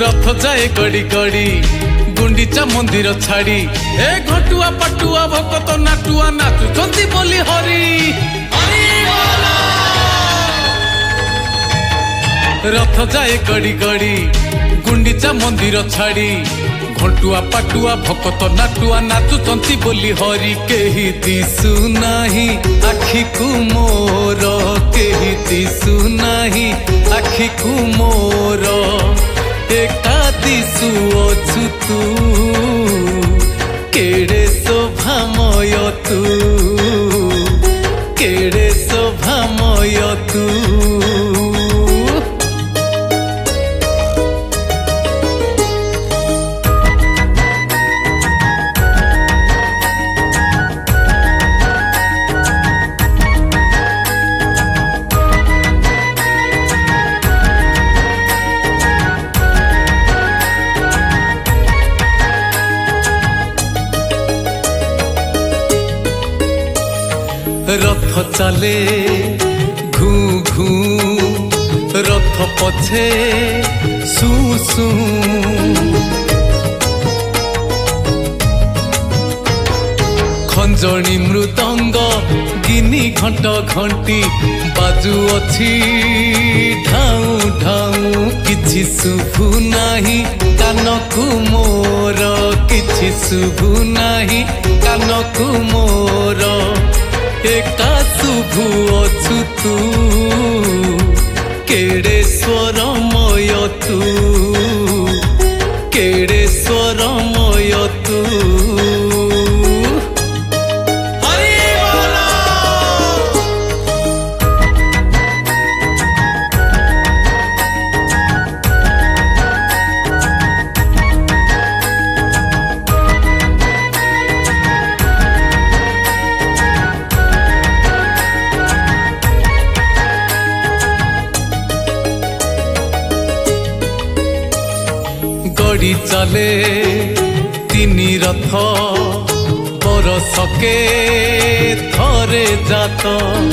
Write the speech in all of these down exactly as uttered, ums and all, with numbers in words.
रथ जाए कड़ी कड़ी गुंडीचा मंदिर छाड़ी ए घटुआ पटुआ भकत नाटुआ नाचुचंती बोली हरि रथ जाए कड़ी कड़ी गुंडीचा मंदिर छाड़ी घटुआ पटुआ भकत नाटुआ नाचुचंती बोली हरि केही दिसु नाही आखि को मोर केही दिसु नाही आखि को मोर एका दिसु अछु तू केड़े शोभामय तू केड़े शोभामय तू रथ चले घू घू रथ पछे सु सु खंजणी मृदंग गिनी घंट घंटी बाजू अछि ढाऊ ढाऊ किछि शुभु नाही कानकु मोर किछि शुभु नाही कानकु मोर एका शुभु अछु तू केड़े स्वरमय तू केड़े स्वरमय तू गड़ी चले तीनी रथ बरसके थरे जात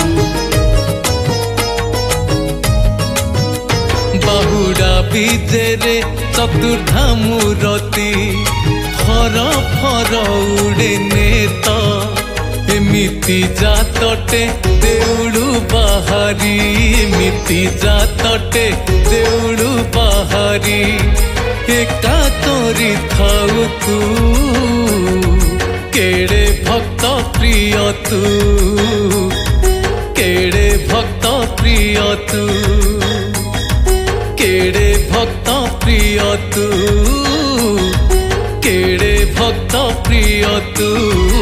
बाहुड़ा विजेरे चतुर्धा मूरती फर फर उड़े नेत एमिति जातटे देउड़ू बाहारी एमिति जातटे देउड़ू बाहारी एका तोरी थाउ तू केड़े भक्त प्रिय तू केड़े भक्त प्रिय तू केड़े भक्त प्रिय तू केड़े भक्त प्रिय तू।